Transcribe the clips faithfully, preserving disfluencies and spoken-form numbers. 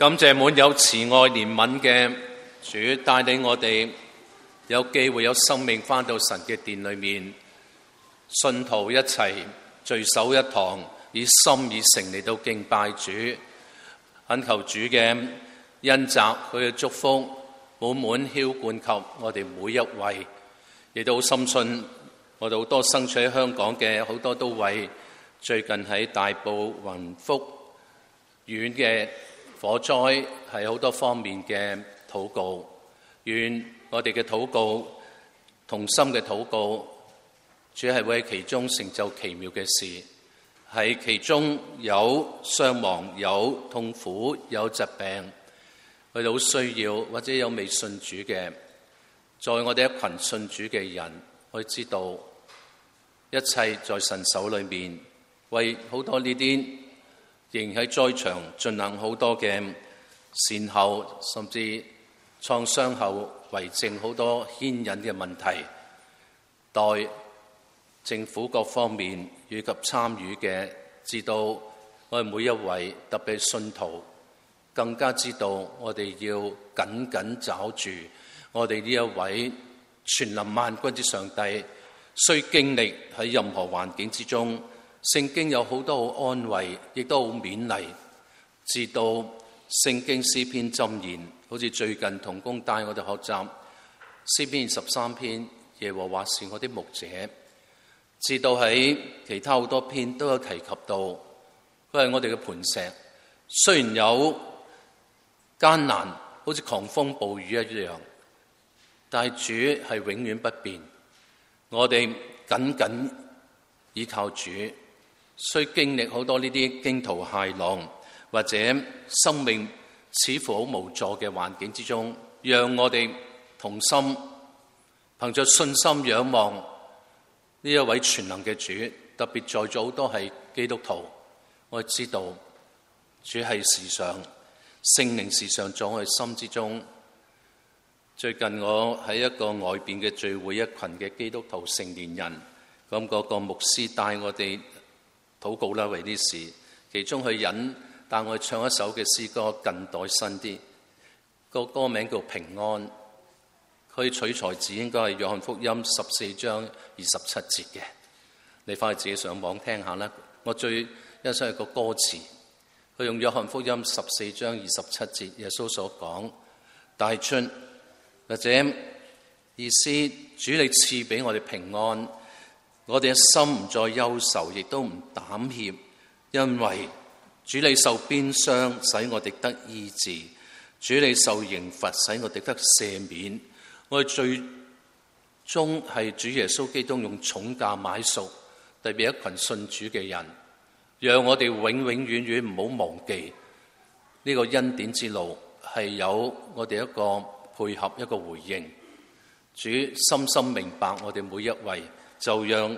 感謝滿有慈愛憐憫嘅主，帶領我哋有機會有生命返到神嘅殿裏面，信徒一齊聚首一堂，以心以誠嚟到敬拜主，懇求主嘅恩澤，佢嘅祝福滿滿澆灌給我哋每一位，亦都好深信我哋好多身處喺香港嘅好多都為最近喺大埔雲福縣嘅火災係好多方面嘅禱告，願我哋嘅禱告同心嘅禱告，主係會喺其中成就奇妙嘅事，喺其中有傷亡、有痛苦、有疾病，佢哋好需要或者有未信主嘅，在我哋一群信主嘅人，我知道一切在神手裏面，為好多呢啲仍喺災場進行好多嘅善後，甚至創傷後遺症好多牽引嘅問題，待政府各方面以及參與嘅，知道我哋每一位特別信徒更加知道我哋要緊緊抓住我哋呢一位全能萬軍之上帝，需經歷喺任何環境之中。聖經有好多好安慰，亦都好勉勵，知道聖經詩篇箴言，好似最近同工帶我哋學習詩篇二十三篇，耶和華是我的牧者，知道喺其他好多篇都有提及到，佢係我哋嘅磐石，雖然有艱難，好似狂風暴雨一樣，但係主係永遠不變，我哋緊緊依靠主。需經歷好多呢啲驚濤駭浪，或者生命似乎好無助嘅環境之中，讓我哋同心憑着信心仰望呢一位全能嘅主。特別在座好多係基督徒，我知道主係時常聖靈時常在我哋心之中。最近我喺一個外邊嘅聚會，一群嘅基督徒成年人，咁嗰個牧師帶我哋禱告啦，為啲事，其中佢引帶我哋唱一首嘅詩歌，近代新啲，個歌名叫平安。佢取材自應該係約翰福音十四章二十七節嘅，你翻去自己上網聽下啦。我最欣賞係個歌詞，佢用約翰福音十四章二十七節耶穌所講大春，或者意思主你賜俾我哋平安。我哋嘅心唔再憂愁，亦都唔膽怯，因為主你受鞭傷，使我哋得醫治；主你受刑罰，使我哋得赦免。我哋最終係主耶穌基督用重價買贖，特別一群信主嘅人，讓我哋永永遠遠唔好忘記呢個恩典之路係有我哋一個配合，一個回應。主深深明白我哋每一位。就讓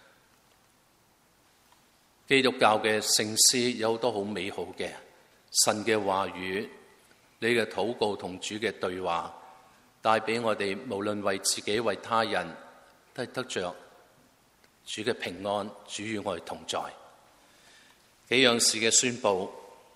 基督教嘅聖詩有好多好美好嘅神嘅話語，你嘅禱告同主嘅對話，帶俾我哋無論為自己為他人，都得着主嘅平安，主與我哋同在。幾樣事嘅宣佈，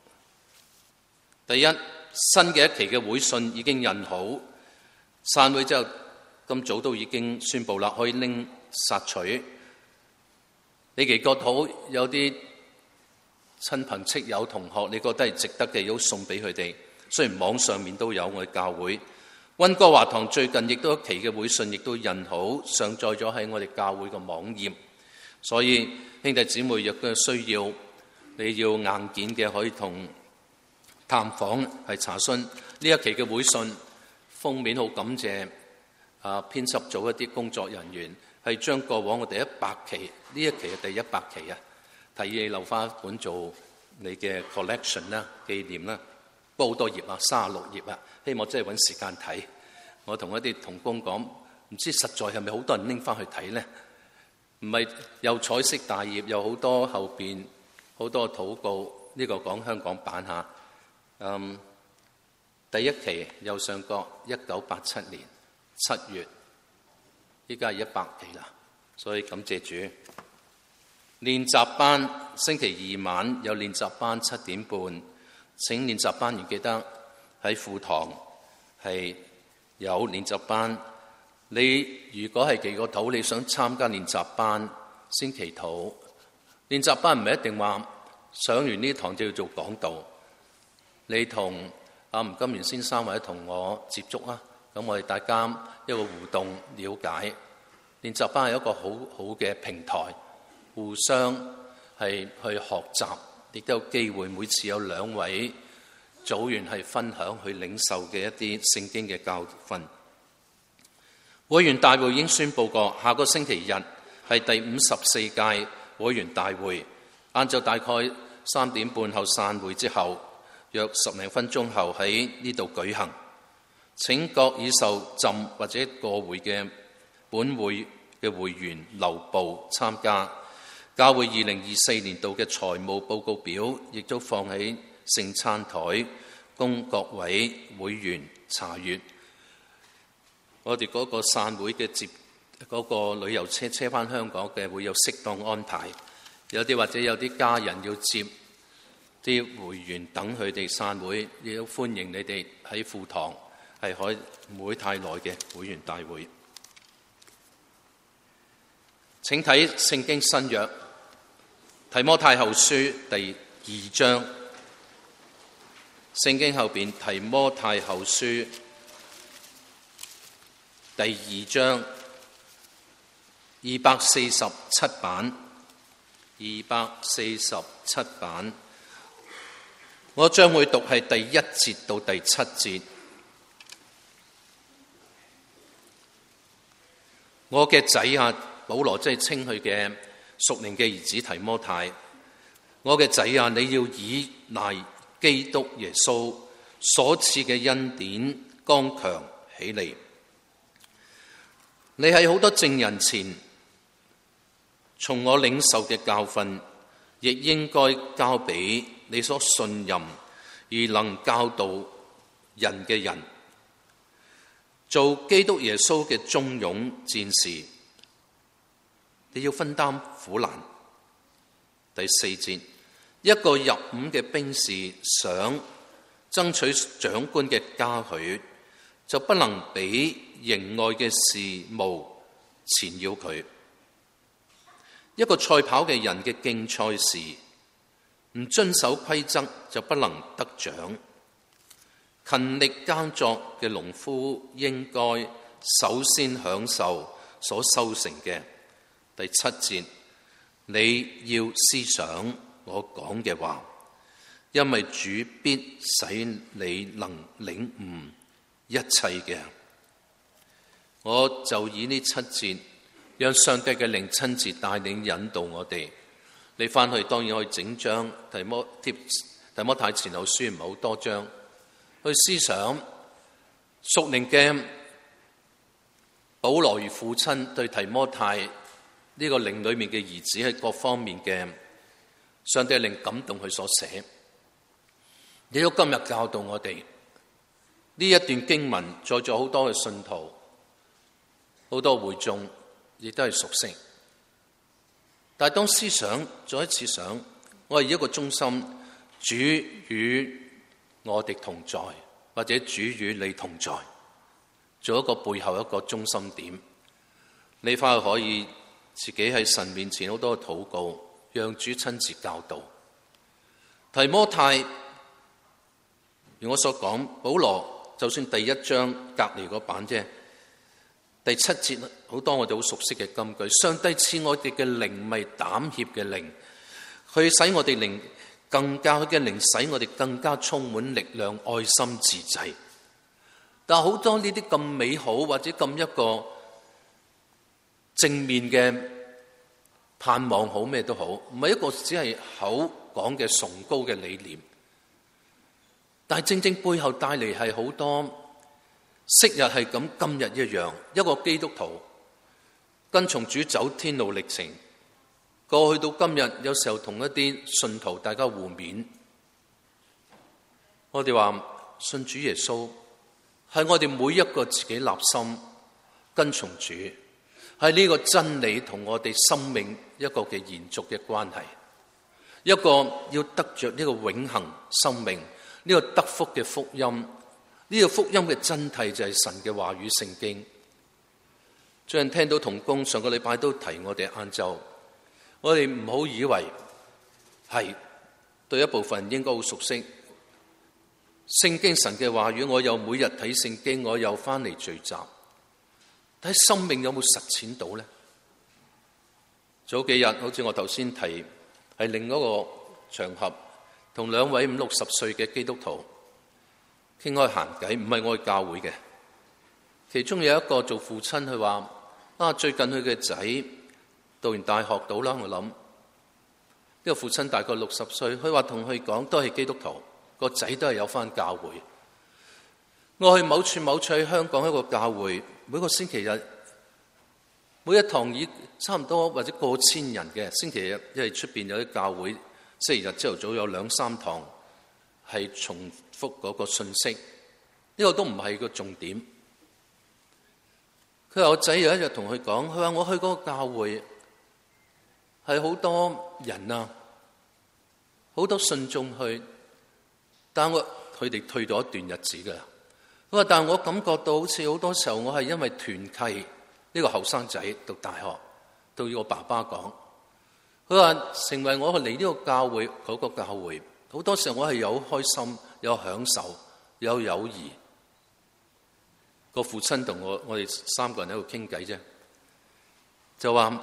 第一，新嘅一期嘅會信已經印好，散會之後咁早都已經宣佈啦，可以拎索取。你哋覺得有啲親朋戚友同學，你覺得係值得嘅，要送俾佢哋。雖然網上面都有我哋教會溫哥華堂最近亦都一期嘅會信，亦都印好上載咗喺我哋教會嘅網頁。所以兄弟姊妹若果需要，你要硬件嘅可以同探訪係查詢。呢一期嘅會信封面好感謝啊編輯組一啲工作人員，係將過往我哋一百期呢一期嘅第一百期啊，提議你留翻一本做你嘅 collection 啦，紀念啦，不過好多頁啊，三十六頁啊，希望真係揾時間睇。我同一啲同工講，唔知實在係咪好多人拎翻去睇咧？唔係有彩色大頁，有好多後邊好多禱告。呢、這個講香港版嚇。嗯，第一期右上角一九八七年七月。依家係一百期啦，所以感謝主。練習班星期二晚有練習班七點半， 請練習班員記得喺課堂係有練習班。你如果係祈個禱，你想參加練習班先祈禱。練習班唔係一定話上完呢堂就要做講道。你同阿吳金元先生或者同我接觸啊，咁我哋大家一個互動了解。練習班係一個好好嘅平台，互相係去學習，亦都有機會每次有兩位組員係分享去領受嘅一啲聖經嘅教訓。會員大會已經宣佈過，下個星期日係第五十四屆會員大會，晏晝大概三點半後散會之後，約十零分鐘後喺呢度舉行。請各已受浸或者過會嘅本會嘅會員留步參加。教會二零二四年度嘅財務報告表亦都放喺聖餐台，供各位會員查閱。我哋嗰個散會嘅接嗰個旅遊車車返香港嘅會有適當安排，有啲或者有啲家人要接啲會員等佢哋散會，亦都歡迎你哋喺課堂係可以唔會太耐嘅會員大會。請睇聖經新約提摩太後書第二章，聖經後邊提摩太後書第二章二百四十七版，二百四十七版，我將會讀係第一節到第七節。我嘅仔啊，保羅即係稱佢嘅屬靈嘅兒子提摩太，我嘅仔啊，你要倚賴基督耶穌所賜嘅恩典，剛強起嚟。你喺好多證人前，從我領受嘅教訓，亦應該交俾你所信任而能教導人嘅人，做基督耶穌嘅忠勇戰士。你要分擔苦難。第四節，一個入伍嘅兵士想爭取長官嘅嘉許，就不能俾營外嘅事務纏繞佢。一個賽跑嘅人嘅競賽時，唔遵守規則就不能得獎。勤力耕作嘅農夫應該首先享受所收成嘅。第七節，你要思想我講嘅話，因為主必使你能領悟一切嘅。我就以呢七節，讓上帝嘅靈親自帶領引導我哋。你翻去當然可以整章提摩帖提摩太前後書，唔係好多章，去思想屬靈嘅保羅如父親對提摩太呢個靈裏面嘅兒子喺各方面嘅上帝嘅靈感動佢所寫。亦都今日教導我哋呢一段經文，在座好多嘅信徒，好多會眾亦都係熟悉。但係當思想再一次想，我係一個中心，主與我哋同在，或者主與你同在，做一個背後一個中心點。你翻去可以自己喺神面前好多嘅禱告，讓主親自教導。提摩太，如我所講，保羅就算第一章隔離嗰版啫，第七節好多我哋好熟悉嘅金句，上帝賜我哋嘅靈咪膽怯嘅靈，去使我哋靈更加嘅靈，使我哋更加充滿力量、愛心、自制。但係好多呢啲咁美好或者咁一個正面嘅盼望好咩都好，唔係一個只係口講嘅崇高嘅理念，但係正正背後帶嚟係好多昔日係咁，今日一樣。一個基督徒跟從主走天路歷程，過去到今日，有時候同一啲信徒大家互勉，我哋話信主耶穌係我哋每一個自己立心跟從主，係呢個真理同我哋生命一個嘅延續嘅關係，一個要得着呢個永恆生命， 呢個得福嘅福音，呢個福音嘅真諦就係神嘅話語聖經。最近聽到同工上個禮拜都提我哋晏晝，我哋唔好以為係對一部分人應該好熟悉聖經神嘅話語，我又每日睇聖經，我又翻嚟聚集，但係生命有冇實踐到呢？早幾日好似我頭先提係另一個場合，同兩位五六十歲嘅基督徒傾開閒偈，唔係我去教會嘅。其中有一個做父親，佢話啊，最近佢嘅仔讀完大學到啦，我諗呢個父親大概六十歲，佢話同佢講都係基督徒，個仔都係有返教會。我去某處某處喺香港一個教會，每個星期日每一堂以差唔多或者過千人嘅星期日，因為出邊有啲教會星期日朝頭早有兩三堂係重複嗰個信息，呢、這個都唔係個重點。佢話我仔有一日同佢講，佢話我去嗰個教會係好多人啊，好多信眾去，但我佢哋退咗一段日子噶啦。佢話但係我感覺到好似好多時候我係因為團契。呢個後生仔讀大學，對我爸爸講，佢話成為我嚟呢個教會嗰個教會，好多時候我係有開心、有享受、有友誼。個父親同我，我哋三個人喺度傾偈啫，就話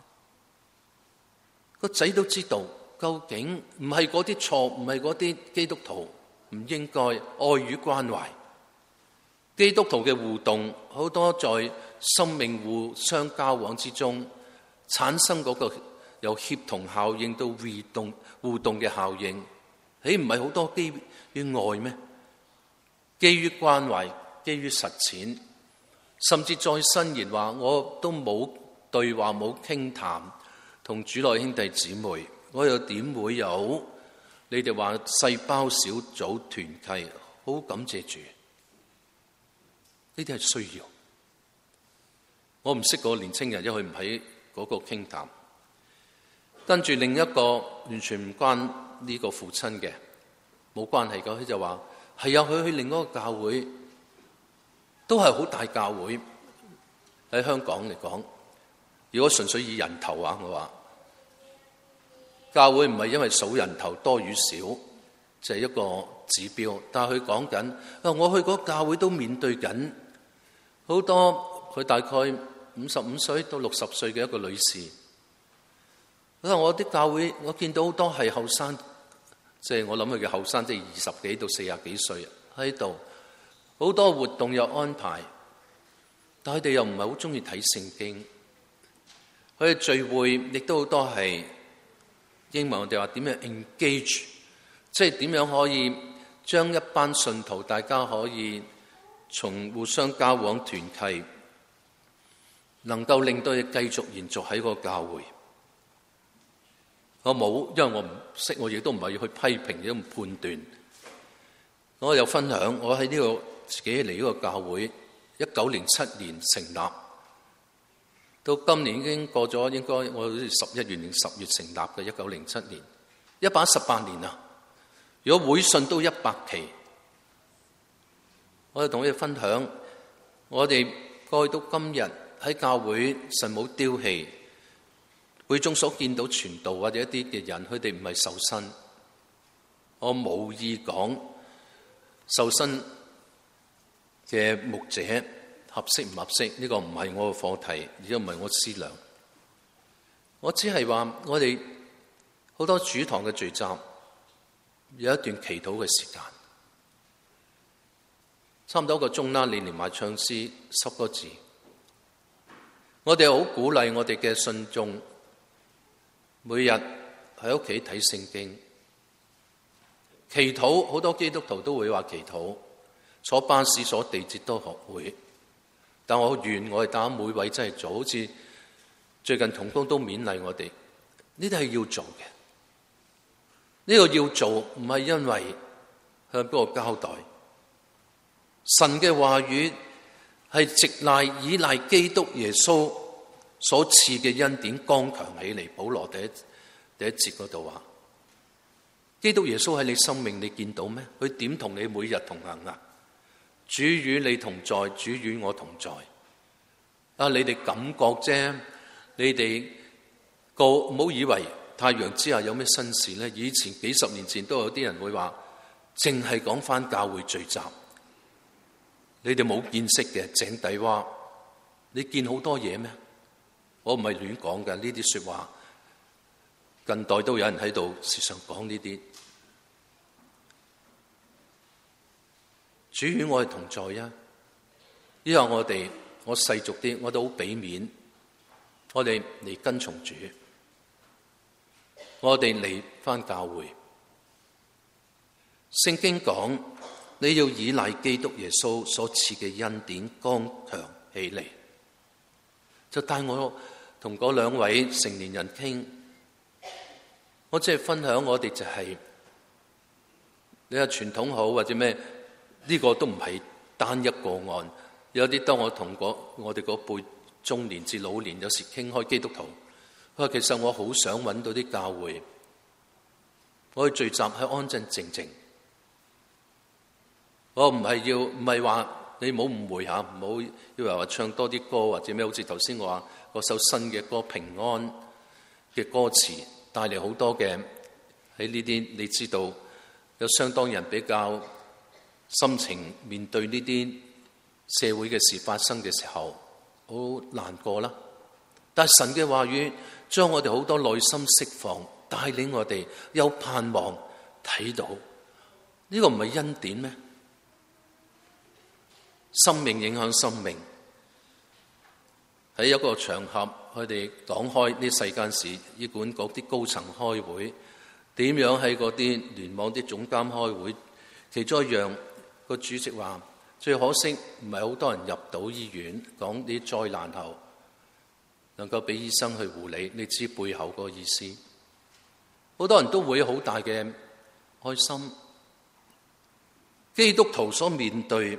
個仔都知道，究竟唔係嗰啲錯，唔係嗰啲基督徒唔應該愛與關懷。基督徒嘅互動好多在生命互相交往之中產生嗰個由協同效應到互動互動嘅效應，豈唔係好多基於愛咩？基於關懷，基於實踐，甚至再伸言話，我都冇對話冇傾談同主內兄弟姊妹，我又點會有你哋話細胞小組團契？好感謝主。呢啲係需要，我唔識嗰個年青人，因為佢唔喺嗰個傾談。跟住另一個完全唔關呢個父親嘅，冇關係嘅，佢就話係啊，佢去另一個教會，都係好大教會喺香港嚟講。如果純粹以人頭啊，我話教會唔係因為數人頭多與少就係一個指標，但係佢講緊啊，我去嗰個教會都面對緊好多，佢大概五十五歲到六十歲嘅一個女士。佢話我啲教會，我見到好多係後生，即係我諗佢嘅後生，即係二十幾到四十幾歲喺度，好多活動有安排，但係佢哋又唔係好中意睇聖經。佢哋聚會亦都好多係英文我哋話點樣 engage， 即係點樣可以將一班信徒大家可以從互相交往團契，能夠令到佢繼續延續喺個教會。我冇，因為我唔識，我亦都唔係要去批評，亦都唔判斷。我有分享，我喺呢個自己嚟呢個教會，一九零七年成立，到今年已經過咗，應該我好似十一月定十月成立嘅，一九零七年，一百一十八年啦。如果會信都一百期。我哋同佢哋分享，我哋過去到今日喺教會神冇丟棄，會眾所見到傳道或者一啲嘅人，佢哋唔係受薪。我無意講受薪嘅牧者合適唔合適，呢個唔係我嘅課題，亦都唔係我思量。我只係話我哋好多主堂嘅聚集有一段祈禱嘅時間。差唔多一個鐘啦，你連埋唱詩十個字。我哋好鼓勵我哋嘅信眾，每日喺屋企睇聖經、祈禱。好多基督徒都會話祈禱，坐巴士、坐地鐵都學會。但我願我哋大家每位真係做，好似最近同工都勉勵我哋，呢啲係要做嘅。呢個要做唔係因為向邊個交代。神嘅話語係直賴依賴基督耶穌所賜嘅恩典剛強起嚟。保羅第一第一節嗰度話， 基督耶穌喺你生命，你見到咩？佢點同你每日同行啊？主與你同在，主與我同在。啊，你哋感覺啫，你哋個唔好以為太陽之下有咩新事咧。以前幾十年前都有啲人會話，淨係講返教會聚集。你哋冇見識嘅井底蛙，你見好多嘢咩？我唔係亂講嘅，呢啲說話近代都有人喺度時常講呢啲。主與我係同在啊！以後我哋我世俗啲，我都好俾面，我哋嚟跟從主，我哋嚟返教會。聖經講，你要倚賴基督耶穌所賜嘅恩典，剛強起嚟。就帶我同嗰兩位成年人傾，我只係分享我哋就係、是，你話傳統好或者咩？呢、這個都唔係單一個案。有啲當我同我哋嗰輩中年至老年有時傾開基督徒，佢話其實我好想揾到啲教會，我去聚集喺安靜靜靜。我唔係要，唔係話你唔好誤會下，唔好以為話唱多啲歌或者咩，好似頭先我話嗰首新嘅歌平安嘅歌詞帶嚟好多嘅喺呢啲，你知道有相當人比較心情面對呢啲社會嘅事發生嘅時候好難過啦。但係神嘅話語將我哋好多內心釋放，帶領我哋有盼望睇到，呢個唔係恩典咩？生命影響生命。喺一個場合，佢哋講開呢世間事，醫管局啲高層開會，點樣喺嗰啲聯網啲總監開會。其中一樣，個主席話：最可惜唔係好多人入到醫院，講啲災難後能夠俾醫生去護理。你知背後個意思，好多人都會好大嘅開心。基督徒所面對，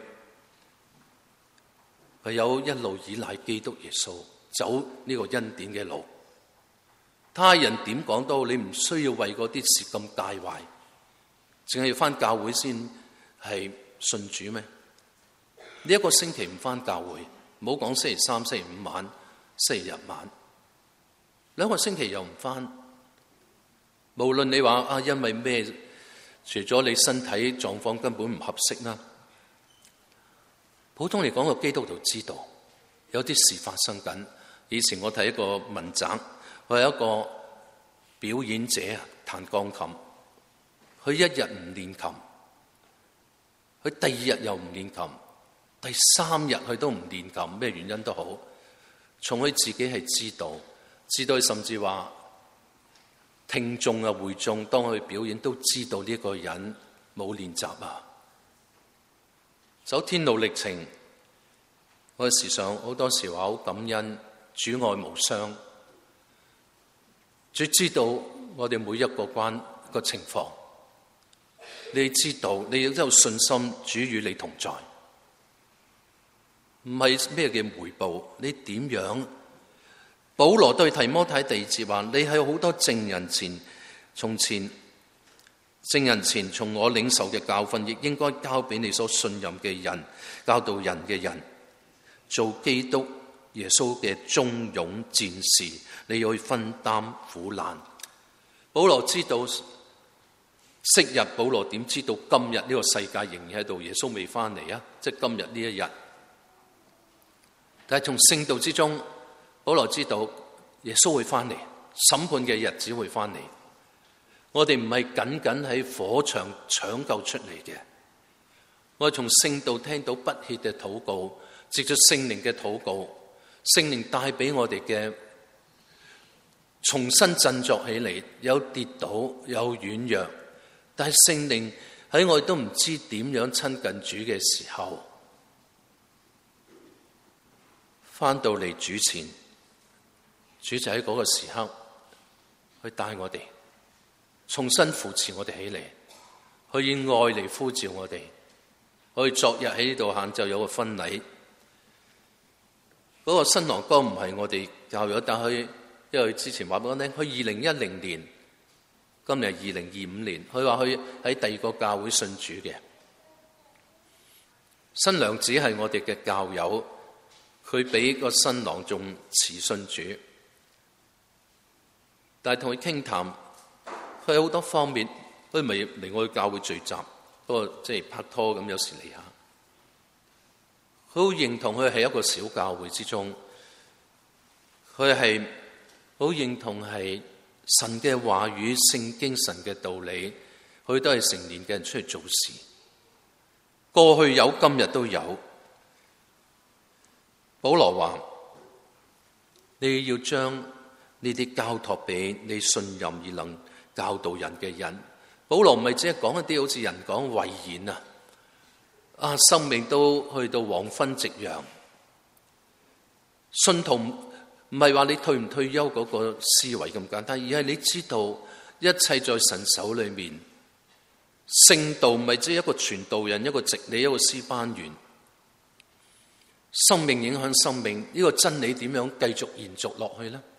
唯有一路倚賴基督耶穌，走呢個恩典嘅路。他人點講都好，你唔需要為嗰啲事咁介懷，淨係要返教會先係信主咩？呢一個星期唔返教會，唔好講星期三、星期五晚、星期日晚，兩個星期又唔返。無論你話啊，因為咩？除咗你身體狀況根本唔合適啦。普通嚟講，個基督徒知道有啲事發生緊。以前我睇一個文摘，佢係一個表演者啊，彈鋼琴。佢一日唔練琴，佢第二日又唔練琴，第三日佢都唔練琴，咩原因都好。從佢自己係知道，知道甚至話聽眾啊、會眾當佢表演都知道呢個人冇練習啊。走天路歷程，我時常好多時話好感恩，主愛無雙，主知道我哋每一個關個情況，你知道你亦都有信心，主與你同在，唔係咩嘅回報，你點樣？保羅對提摩太第二節話：你喺好多證人前，從前。聖人前從我領受嘅教訓，亦應該交俾你所信任嘅人，教導人嘅人，做基督耶穌嘅忠勇戰士，你要去分擔苦難。保羅知道昔日，保羅點知道今日呢個世界仍然喺度，耶穌未翻嚟啊？即係今日呢一日。但係從聖道之中，保羅知道耶穌會翻嚟，審判嘅日子會翻嚟。我哋唔係僅僅喺火場搶救出嚟嘅，我哋從聖道聽到不歇嘅禱告，藉着聖靈嘅禱告，聖靈帶俾我哋嘅重新振作起嚟，有跌倒，有軟弱，但係聖靈喺我哋都唔知點樣親近主嘅時候，翻到嚟主前，主就喺嗰個時刻去帶我哋。重新扶持我哋起嚟，去以愛嚟呼召我哋。我哋昨日喺呢度晏晝有個婚禮，嗰、那個新郎哥唔係我哋教友，但係因為之前話俾我聽，佢二零一零年今年係二零二五年，佢話佢喺第二個教會信主嘅。新娘子係我哋嘅教友，佢比個新郎仲遲信主，但係同佢傾談，佢有好多方面，佢咪嚟我哋教會聚集，不過即係拍拖咁，有時嚟下。佢好認同佢係一個小教會之中，佢係好認同係神嘅話語、聖經神嘅道理，佢都係成年嘅人出嚟做事。過去有，今日都有。保羅話：你要將呢啲交託俾你信任而能教導人嘅人。保羅唔係只係講一啲好似人講遺言啊，啊生命都去到黃昏夕陽。信徒唔係話你退唔退休嗰個思維咁簡單，而係你知道一切在神手裏面。聖道唔係只係一個傳道人，一個直理，一個師班員。生命影響生命，呢個真理點樣繼續延續落去呢？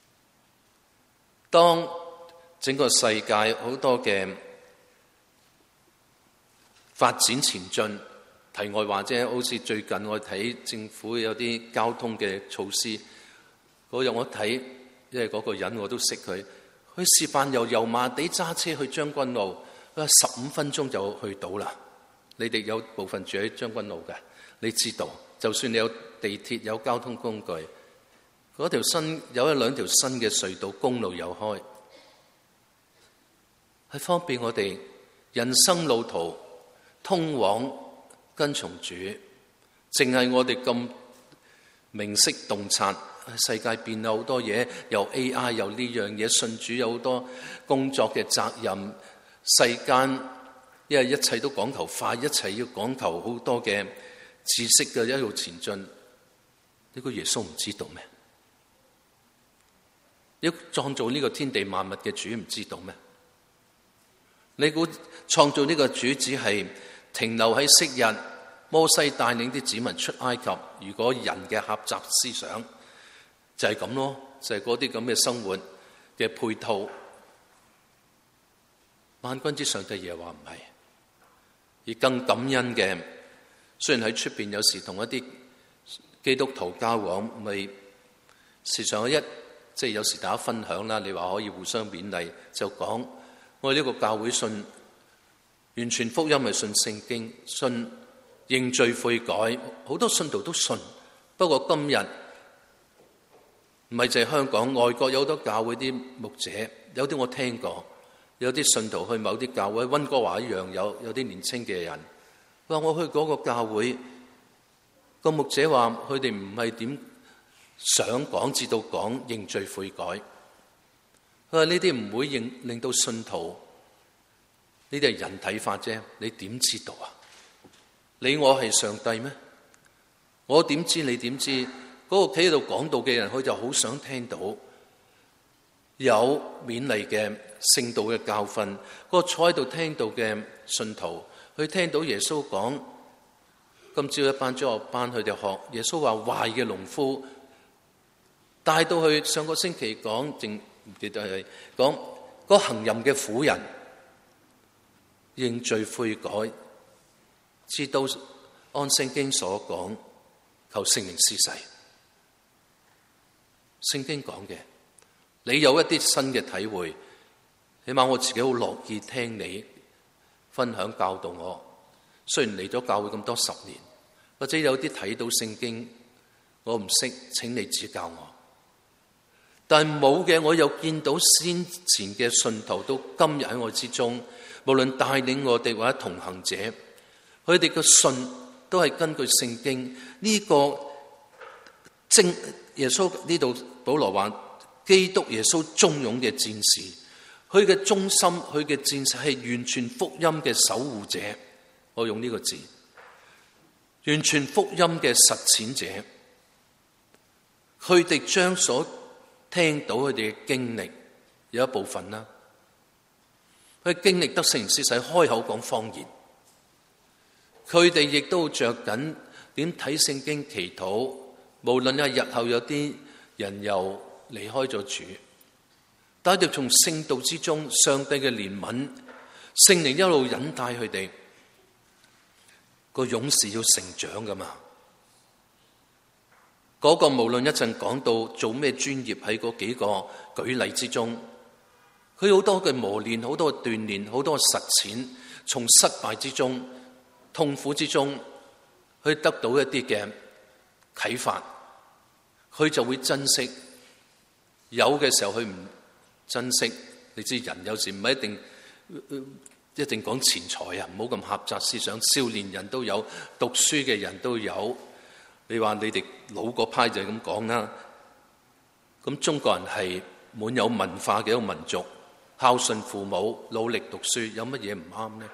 當整個世界好多嘅發展前進，題外話啫，好似最近我睇政府有啲交通嘅措施，嗰日我睇，因為嗰個人我都識佢，佢示範由油麻地揸車去將軍澳，佢話十五分鐘就去到啦。你哋有部分住喺將軍澳嘅，你知道，就算你有地鐵有交通工具，嗰條新有一兩條新嘅隧道公路有開，係方便我哋人生路途通往跟從主。淨係我哋咁明晰洞察，世界變咗好多嘢，有 A I 有呢樣嘢，信主有好多工作嘅責任，世間因為一切都講求快，一切要講求好多嘅知識嘅一路前進。呢個耶穌唔知道咩？你創造呢個天地萬物嘅主唔知道咩？你估創造呢個主只係停留喺昔日摩西帶領啲子民出埃及？如果人嘅狹窄思想就係咁咯，就係嗰啲咁嘅生活嘅配套。萬軍之上帝耶和華唔係，而更感恩嘅，雖然喺出邊有時同一啲基督徒交往，咪時常一即係有時大家分享啦，你話可以互相勉勵，就講我哋呢個教會信完全福音係信聖經，信認罪悔改，好多信徒都信。不過今日唔係淨係香港，外國有好多教會啲牧者，有啲我聽過，有啲信徒去某啲教會，溫哥華一樣有有啲年輕嘅人話我去嗰個教會。個牧者話佢哋唔係點想講至到講認罪悔改，佢話呢啲唔會令令到信徒，呢啲係人睇法啫，你點知道啊？你我係上帝咩？我點知你點知？嗰個企喺度講道嘅人，佢就好想聽到有勉勵嘅聖道嘅教訓。嗰個坐喺度聽到嘅信徒，佢聽到耶穌講。今朝一班中學班，佢哋學耶穌話壞嘅農夫帶到去上個星期講，正唔記得係講嗰行淫嘅婦人認罪悔改，知道按聖經所講，求聖靈施洗。聖經講嘅，你有一啲新嘅體會，起碼我自己好樂意聽你分享教導我。雖然嚟咗教會咁多十年，或者有啲睇到聖經我唔識，請你指教我。但冇嘅，我又見到先前嘅信徒到今日喺我之中，無論帶領我哋或者同行者，佢哋嘅信都係根據聖經呢、這個正耶穌呢度保羅話基督耶穌忠勇嘅戰士，佢嘅忠心，佢嘅戰士係完全福音嘅守護者。我用呢個字，完全福音嘅實踐者，佢哋將所聽到佢哋嘅經歷有一部分啦，佢經歷得聖靈施洗，開口講方言，佢哋亦都着緊點睇聖經祈禱，無論係日後有啲人又離開咗主， 但係從聖道之中，上帝嘅憐憫，聖靈一路引帶佢哋。個勇士要成長噶嘛？嗰、那個無論一陣講到做咩專業，喺嗰幾個舉例之中，佢好多嘅磨練，好多嘅鍛煉，好多嘅實踐，從失敗之中、痛苦之中，去得到一啲嘅啟發，佢就會珍惜。有嘅時候佢唔珍惜，你知人有時唔係一定。呃一定講錢財啊，唔好咁狹窄思想。少年人都有，讀書嘅人都有。你話你哋老嗰派就係咁講啦。咁中國人係滿有文化嘅一個民族，孝順父母，努力讀書，有乜嘢唔啱呢？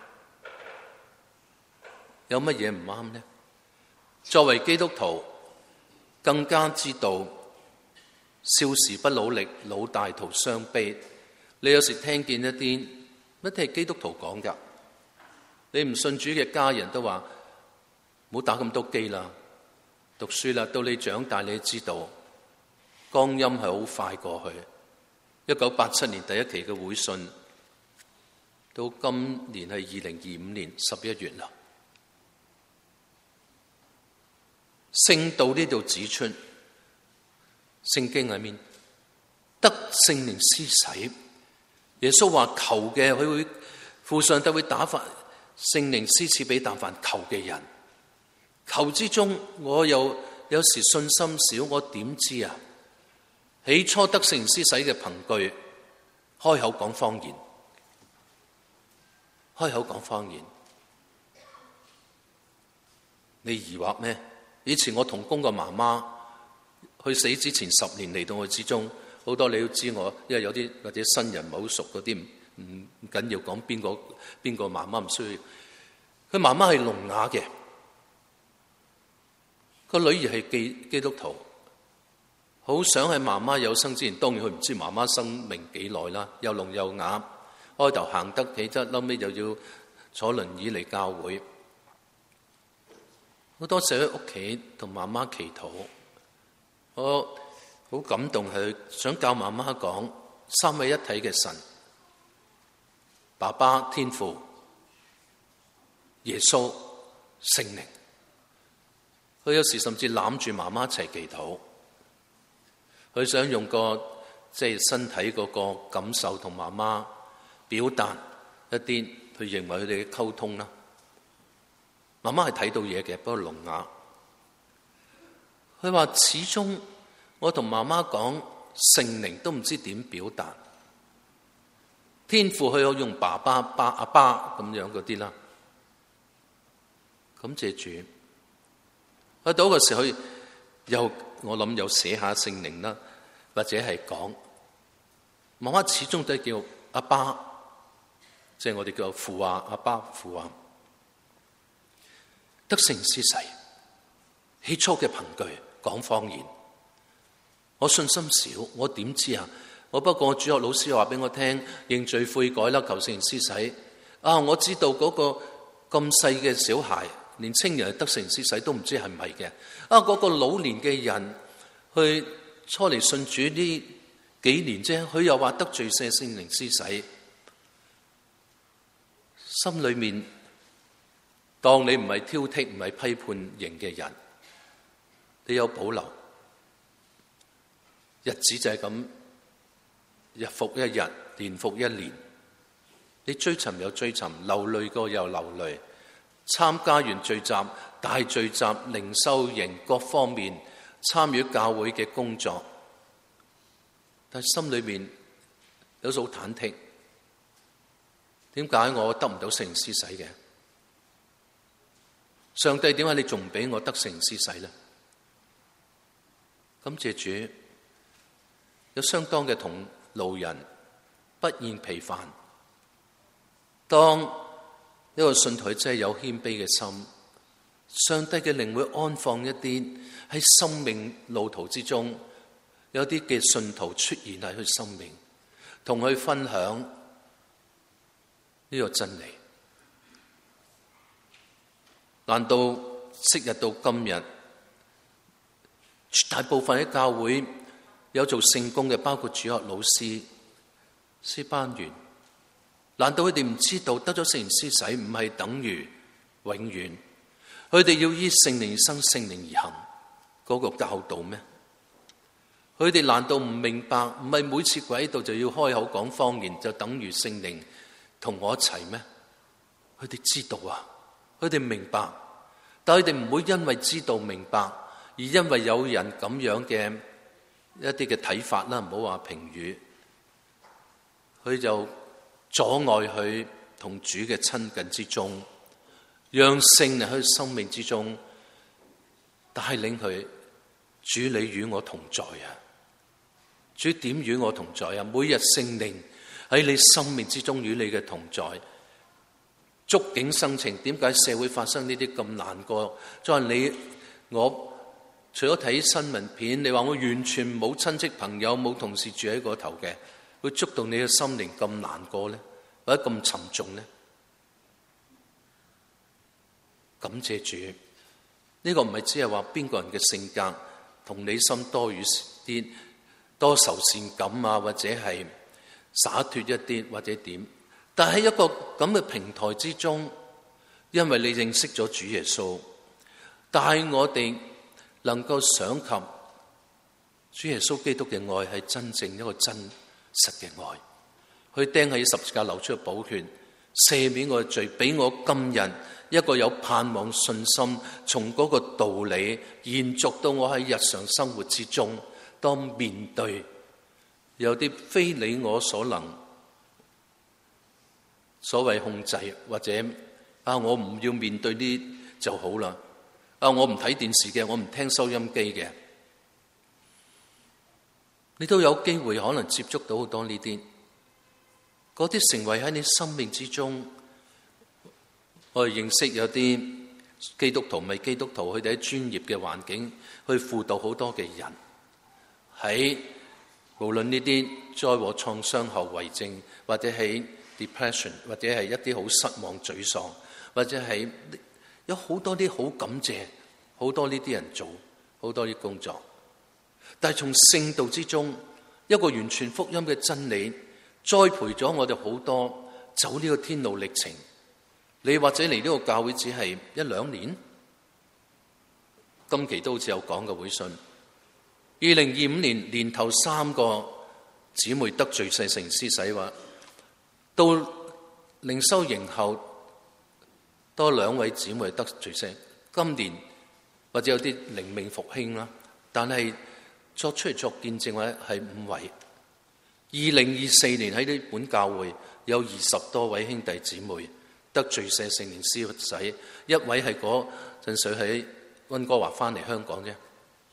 有乜嘢唔啱呢？作為基督徒，更加知道少時不努力，老大徒傷悲。你有時聽見一啲。乜都係基督徒講噶，你唔信主嘅家人都話唔好打咁多機啦，讀書啦，到你長大你知道光陰係好快過去。一九八七年第一期嘅會信，到今年係二零二五年十一月啦。聖道呢度指出，聖經裏面得聖靈施洗。耶穌話求嘅，佢會父上帝會打發聖靈施賜俾但凡求嘅人。求之中，我又有時信心少，我點知啊？起初得聖靈施洗嘅憑據，開口講方言，開口講方言，你疑惑咩？以前我同工個媽媽去死之前十年嚟到我之中。好多你都知我，因為有啲或者新人唔係好熟嗰啲，唔唔緊要講邊個邊個媽媽唔需要。佢媽媽係聾啞嘅，個女兒係基基督徒，好想喺媽媽有生之前，當然佢唔知媽媽生命幾耐啦，又聾又啞，開頭行得企得，後尾又要坐輪椅嚟教會。好多時喺屋企同媽媽祈禱，我好感動，係想教媽媽講三位一體嘅神，爸爸天父、耶穌聖靈。佢有時甚至攬住媽媽一齊祈禱，佢想用個即係身體嗰個感受同媽媽表達一啲佢認為佢哋嘅溝通啦。媽媽係睇到嘢嘅，不過聾啞。佢話始終。我同媽媽講聖靈都唔知點表達，天父佢有用爸爸、爸阿爸咁樣嗰啲啦。感謝主，去到個時候又我諗又寫下聖靈啦，或者係講媽媽始終都係叫阿爸，即係我哋叫父啊，阿爸父啊。得聖靈施洗，起初嘅憑據講方言。我信心少，我點知啊？我不過主學老師話俾我聽，認罪悔改啦，求聖靈施洗。啊，我知道嗰個咁細嘅小孩，年青人得聖靈施洗都唔知係唔係嘅。啊，嗰個老年嘅人去初嚟信主呢幾年啫，佢又話得罪聖靈施洗，心裏面當你唔係挑剔，唔係批判型嘅人，你有保留。日子就係咁，日復一日，年復一年。你追尋又追尋，流淚過又流淚。參加完聚集、大聚集、靈修營各方面參與教會嘅工作，但係心裏面有種忐忑。點解我得唔到聖靈施洗嘅？上帝，點解你仲唔俾我得聖靈施洗呢？感謝主。有相當嘅同路人不厭疲煩。當一個信徒真係有謙卑嘅心，上帝嘅靈會安放一啲喺生命路途之中有啲嘅信徒出現喺佢生命，同佢分享呢個真理。難道昔日到今日，大部分喺教會有做聖工嘅，包括主學老師， 詩班員，難道佢哋唔知道得咗聖靈施洗唔係等於永遠？佢哋要依聖靈而生，聖靈而行嗰個教導咩？佢哋難道唔明白？唔係每次跪喺度就要開口講方言，就等於聖靈同我一齊咩？佢哋知道啊，佢哋明白，但佢哋唔會因為知道明白，而因為有人咁樣嘅一啲嘅睇法啦，唔好話評語，佢就阻礙佢同主嘅親近之中，讓聖靈喺生命之中帶領佢。主，你與我同在啊！主點與我同在啊？每日聖靈喺你生命之中與你嘅同在，觸景生情。點解社會發生呢啲咁難過？再你我除咗睇新聞片，你話我完全冇親戚朋友冇同事住喺嗰頭嘅，會觸動你嘅心靈咁難過呢？或者咁沉重呢？感謝主，呢、這個唔係只係話邊個人嘅性格同理心多與啲多愁善感啊，或者係灑脫一啲或者點，但係一個咁嘅平台之中，因為你認識咗主耶穌，但係我哋能夠想及主耶穌基督嘅愛係真正一個真實嘅愛，佢釘喺十字架流出嘅寶血，赦免我嘅罪，俾我今日一個有盼望信心，從嗰個道理延續到我喺日常生活之中，當面對有啲非你我所能所謂控制，或者啊我唔要面對呢就好啦，啊我唔睇電視嘅，我唔聽收音機嘅，你都有機會可能接觸到好多呢啲，嗰啲成為喺你生命之中。我哋認識有啲基督徒唔係基督徒，佢哋喺專業嘅環境去輔導好多嘅人，喺無論呢啲災禍創傷後遺症，或者喺 depression， 或者係一啲好失望沮喪，或者係有好多啲好感謝，好多呢啲人做好多啲工作，但係從聖道之中一個完全福音嘅真理，栽培咗我哋好多走呢個天路歷程。你或者嚟呢個教會只係一兩年，今期都好似有講嘅會信。二零二五年年頭三個姊妹得罪世成施洗話，到靈修營後多兩位姊妹得罪世。今年或者有啲靈命復興啦，但係作出嚟作見證或者係五位。二零二四年喺呢本教會有二十多位兄弟姊妹得罪世聖靈施洗，一位係嗰陣時喺溫哥華翻嚟香港啫。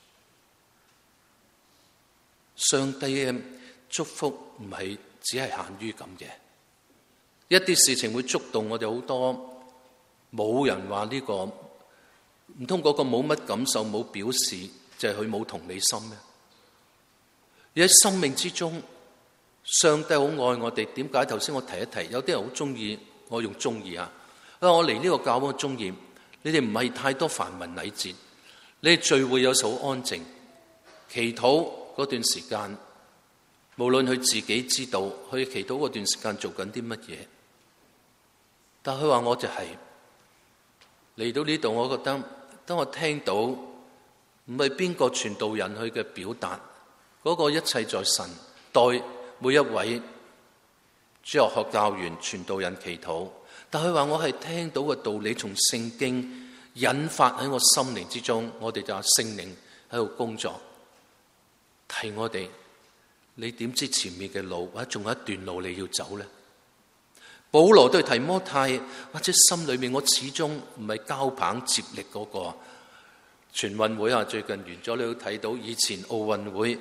上帝嘅祝福唔係只係限於咁嘅，一啲事情會觸動我哋好多，冇人話呢個唔通嗰個冇乜感受冇表示，就係佢冇同理心咩？而喺生命之中，上帝好愛我哋。點解？頭先我提一提，有啲人好中意。我用中意啊！我嚟呢個教會中意，你哋唔係太多繁文禮節，你哋聚會有時好安靜，祈禱嗰段時間，無論佢自己知道，佢祈禱嗰段時間做緊啲乜嘢，但佢話我就係、是、嚟到呢度，我覺得當我聽到唔係邊個傳道人佢嘅表達，嗰、那個一切在神，代每一位主學學教員傳道人祈禱，但佢話我係聽到嘅道理從聖經引發喺我心靈之中，我哋就話聖靈喺度工作，提我哋，你點知前面嘅路或者仲有一段路你要走呢？保羅對提摩太，或者心裏面我始終唔係交棒接力嗰個全運會啊，最近完咗，你都睇到以前奧運會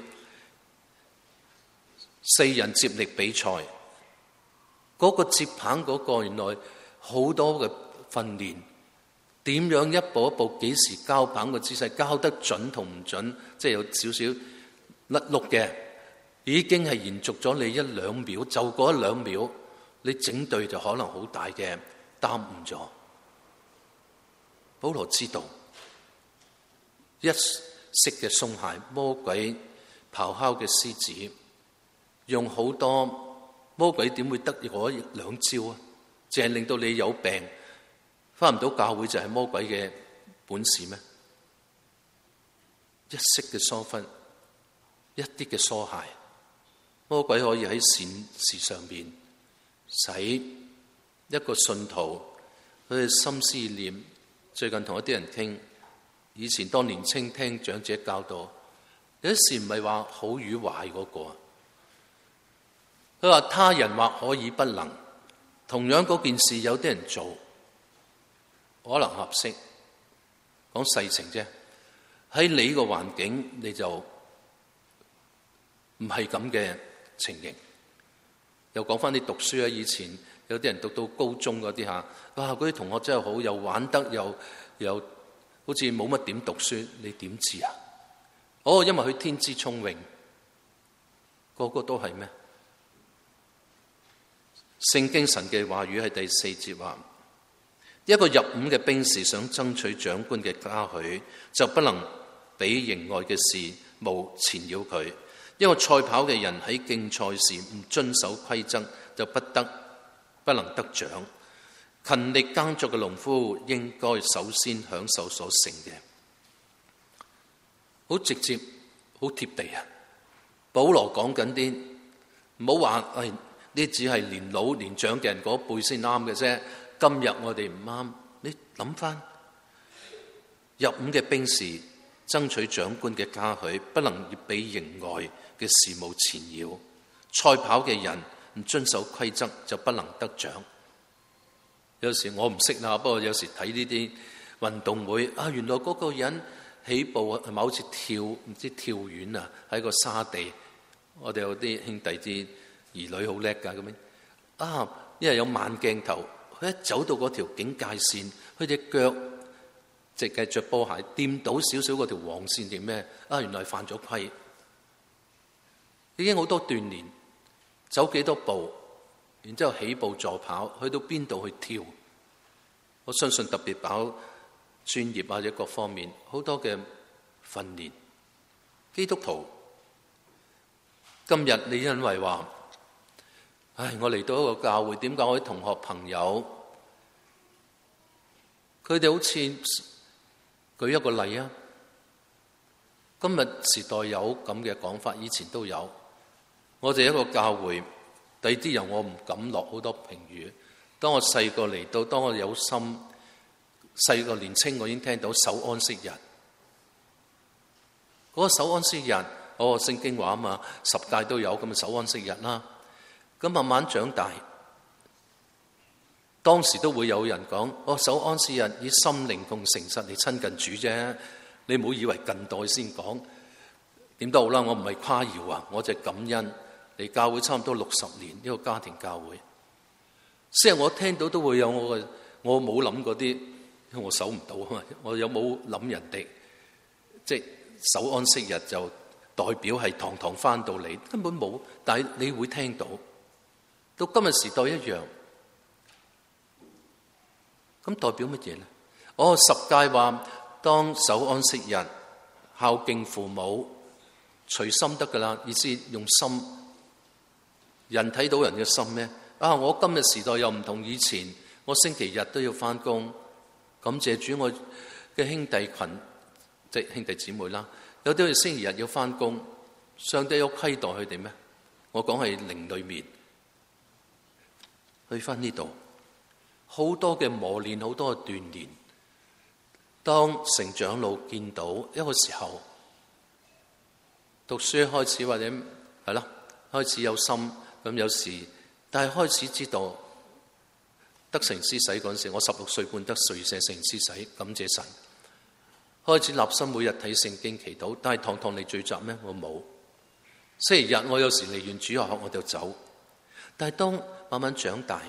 四人接力比賽。嗰個接棒嗰個原來好多嘅訓練，點樣一步一步幾時交棒嘅姿勢交得準同唔準，即係有少少甩碌嘅，已經係延續咗你一兩秒，就嗰一兩秒，你整隊就可能好大嘅耽誤咗。保羅知道一息嘅鬆懈，魔鬼咆哮嘅獅子，用好多魔鬼點會得嗰兩招啊？淨係令到你有病，返唔到教會就係魔鬼嘅本事咩？一息嘅疏忽，一啲嘅疏懈，魔鬼可以喺善事上面使一個信徒佢嘅心思意念。最近同一啲人傾，以前當年青聽長者教導，有啲事唔係話好與壞嗰個。佢話他人或可以不能，同樣嗰件事有啲人做可能合適，講細情啫。喺你個環境你就唔係咁嘅情形。又講翻啲讀書啊，以前有啲人讀到高中嗰啲嚇，哇！嗰啲同學真係好，又玩得又又好似冇乜點讀書，你點知啊？哦，因為佢天資聰穎，個個都係咩？聖經神嘅話語喺第四節話：一個入伍嘅兵士想爭取長官嘅嘉許，就不能俾營外嘅事務纏繞佢。一個賽跑嘅人喺競賽時唔遵守規則，就不得不能得獎。勤力耕作嘅農夫應該首先享受所成嘅。好直接，好貼地啊！保羅講緊啲，唔好話誒呢只係年老年長嘅人嗰輩先啱嘅啫。今日我哋唔啱，你諗翻入伍嘅兵士爭取長官嘅嘉許，不能俾營外嘅事務纏繞。賽跑嘅人唔遵守規則就不能得獎。有時我唔識啦，不過有時睇呢啲運動會啊，原來嗰個人起步係咪好似跳唔知跳遠啊？喺個沙地，我哋有啲兄弟啲兒女好叻㗎咁樣啊，因為有慢鏡頭，佢一走到嗰條警戒線，佢隻腳直係着波鞋掂到少少嗰條黃線定咩啊？原來犯咗規，已經好多鍛鍊，走幾多步。然之後起步助跑，去到邊度去跳？我相信特別跑專業或者各方面好多嘅訓練。基督徒今日你因為話，唉，我嚟到一個教會，點解我啲同學朋友佢哋好似舉一個例啊？今日時代有咁嘅講法，以前都有。我哋一個教會。第二啲人我唔敢落好多評語。當我細個嚟到，當我有心細個年青，我已經聽到守安息日。嗰個守安息日，哦，聖經話啊嘛，十誡都有咁嘅守安息日啦。咁慢慢長大，當時都會有人講：哦，守安息日以心靈同誠實嚟親近主啫。你唔好以為近代先講，點都好啦。我唔係誇耀啊，我就感恩。嚟教會差唔多六十年，呢個家庭教會，即係我聽到都會有我嘅，我冇諗嗰啲，因為我守唔到啊嘛。我有冇諗人哋，即係守安息日就代表係堂堂翻到嚟，根本冇。但係你會聽到，到今日時代一樣，咁代表乜嘢咧？哦，十誡話當守安息日，孝敬父母，隨心得噶啦，意思用心。人睇到人嘅心咩？啊！我今日時代又唔同以前，我星期日都要翻工。感謝主，我嘅兄弟群，即係兄弟姊妹啦，有啲係星期日要翻工。上帝有虧待佢哋咩？我講係靈裏面，去翻呢度，好多嘅磨練，好多嘅鍛鍊。當成長老見到一個時候，讀書開始或者係啦，開始有心。咁有時，但係開始知道得成施洗嗰陣時，我十六歲半得瑞社成施洗，感謝神。開始立心每日睇聖經祈禱，但係堂堂嚟聚集咩？我冇。星期日我有時嚟完主學校我就走。但係當慢慢長大，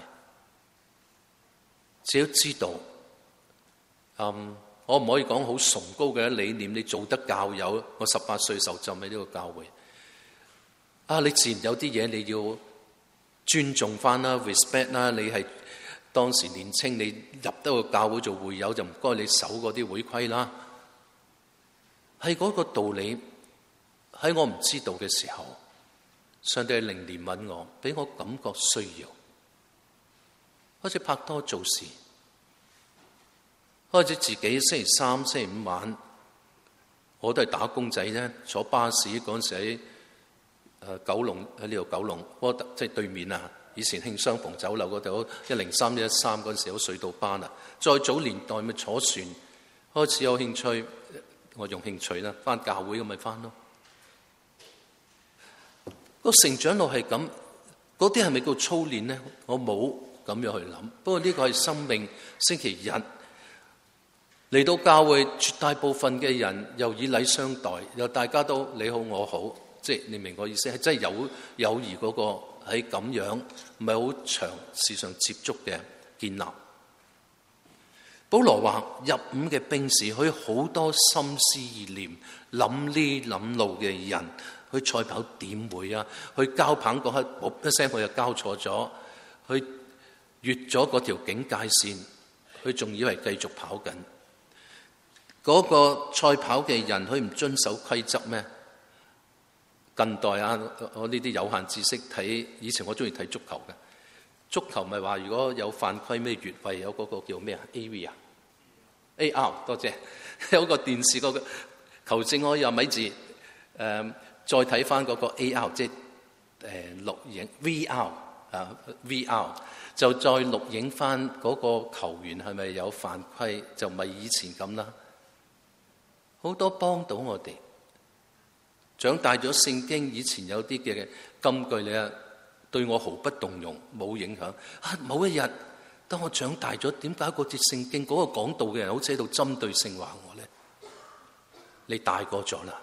只要知道，嗯，我唔可以講好崇高嘅理念，你做得教友。我十八歲受浸喺呢個教會。啊！你自然有啲嘢你要尊重翻啦 respect 啦。你係當時年青，你入得個教會做會友就唔該你守嗰啲會規啦。係嗰個道理，喺我唔知道嘅時候， 上帝靈憐憫我，俾我感覺需要，開始拍拖做事，開始自己星期三、星期五晚，我都係打工仔啫，坐巴士嗰陣時喺誒九龍，喺呢度九龍，波特即係對面啊！以前興雙鳳酒樓嗰度，一零三一一三嗰陣時有隧道班啊。再早年代咪坐船，開始有興趣，我用興趣啦，翻教會咁咪翻咯。個成長路係咁，嗰啲係咪叫操練呢？我冇咁樣去諗。不過呢個係生命。星期日嚟到教會，絕大部分嘅人又以禮相待，又大家都你好我好，即係你明我意思，係真係有友誼嗰個喺咁樣，唔係好長時常接觸嘅建立。保羅話入伍嘅兵士，佢好多心思意念，諗呢諗路嘅人，去賽跑點會啊？去交棒嗰刻，噗一聲佢就交錯咗，佢越咗嗰條警戒線，佢仲以為繼續跑緊。嗰、那個賽跑嘅人，佢唔遵守規則咩？近代啊，我呢啲有限知識睇，以前我中意睇足球嘅。足球咪話如果有犯規咩越位，有嗰個叫咩啊 ？A V 啊 ？A R 多謝，有個電視嗰個球證我又咪住誒，再睇翻嗰個 A R， 即係誒錄影 V R 啊 V R， 就再錄影翻嗰個球員係咪有犯規，就唔係以前咁啦。好多幫到我哋，長大咗聖經以前有啲嘅金句咧，對我毫不動容，冇影響。啊，某一日當我長大咗，點解嗰節聖經嗰個講道嘅人好似喺度針對性話我咧？你大個咗啦，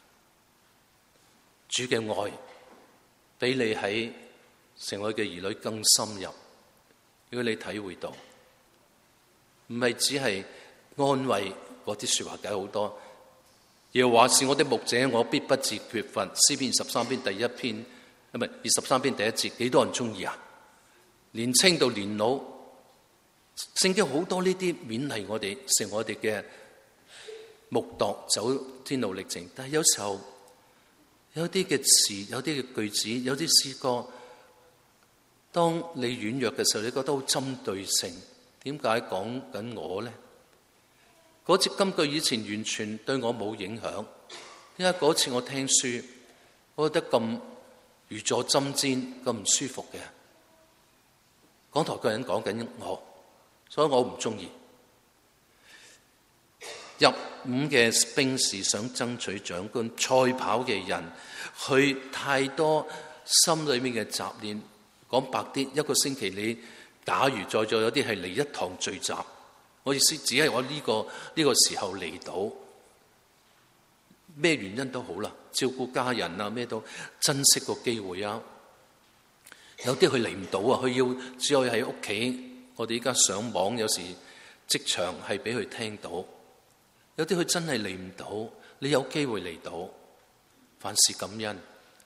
主嘅愛比你喺成為嘅兒女更深入。如果你體會到，唔係只係安慰嗰啲說話，梗係好多。耶和華是我的牧者，我必不致缺乏。詩篇十三篇第一篇，唔係二十三篇第一節，幾多人中意啊？年青到年老，聖經好多呢啲勉勵我哋，成我哋嘅目度走天路歷程。但係有時候有啲嘅詞，有啲嘅句子，有啲詩歌，當你軟弱嘅時候，你覺得好針對性。點解講緊我咧？嗰節金句以前完全對我冇影響，因為嗰次我聽書，我覺得咁如坐針氈，咁唔舒服嘅。講台個人講緊我，所以我唔中意。入伍嘅兵士想爭取長官，賽跑嘅人，佢太多心裏面嘅雜念。講白啲，一個星期你假如在座有啲係嚟一堂聚集。我意思只係我呢個呢個時候嚟到，咩原因都好啦，照顧家人啊，咩都珍惜個機會啊。有啲佢嚟唔到啊，佢要只可以喺屋企。我哋依家上網，有時職場係俾佢聽到。有啲佢真係嚟唔到，你有機會嚟到，凡事感恩。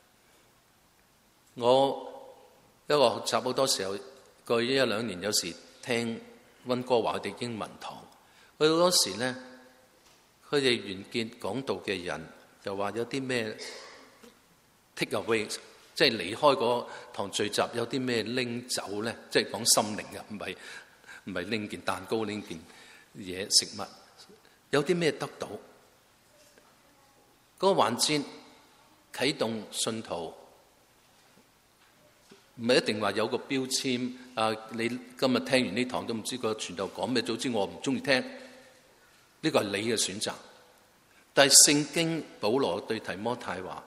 我一個學習好多時候，過去一兩年有時聽溫哥華嘅英文堂，佢好多時咧，佢哋完結講道嘅人就話有啲咩 take away， 即係離開嗰堂聚集有啲咩拎走咧，即係講心靈嘅，唔係唔係拎件蛋糕拎件嘢食物，有啲咩得到？嗰、那個環節啟動信徒。唔係一定話有個標籤啊！你今日聽完呢堂都唔知個傳道講咩，早知我唔中意聽。呢個係你嘅選擇。但係聖經保羅對提摩太話：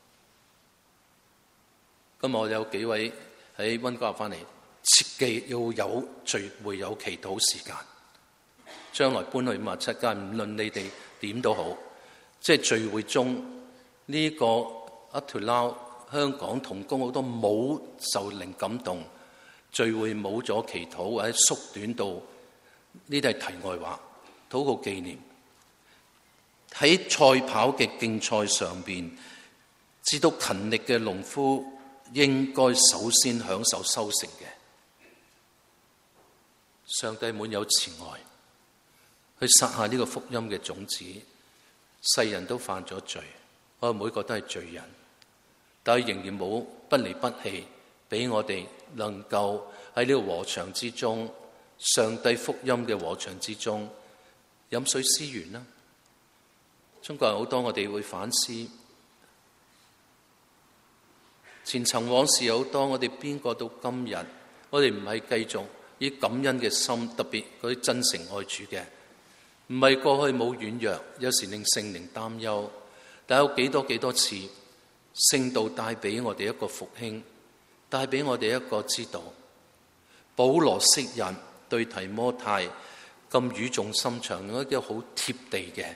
今日我有幾位喺溫哥華翻嚟，切記要有聚會有祈禱時間。將來搬去五十七間，唔論你哋點都好，即係聚會中呢、這個 up to now。香港同工好多冇受靈感動，聚會冇咗祈禱或者縮短到呢啲係題外話。禱告紀念喺賽跑嘅競賽上邊，知道勤力嘅農夫應該首先享受收成嘅。上帝滿有慈愛，去撒下呢個福音嘅種子。世人都犯咗罪，我哋每個都係罪人。 但係仍然冇不離不棄，俾我哋能夠喺呢個禾場之中，上帝福音嘅禾場之中飲水思源啦。中國人好多，我哋會反思前塵往事有好多，我哋邊個到今日，我哋唔係繼續以感恩嘅心，特別嗰啲真誠愛主嘅，唔係過去冇軟弱，有時令聖靈擔憂，但有幾多幾多次聖道帶俾我哋一個復興，帶俾我哋一個知道，保羅昔日對提摩太咁語重心長，有一啲好貼地嘅。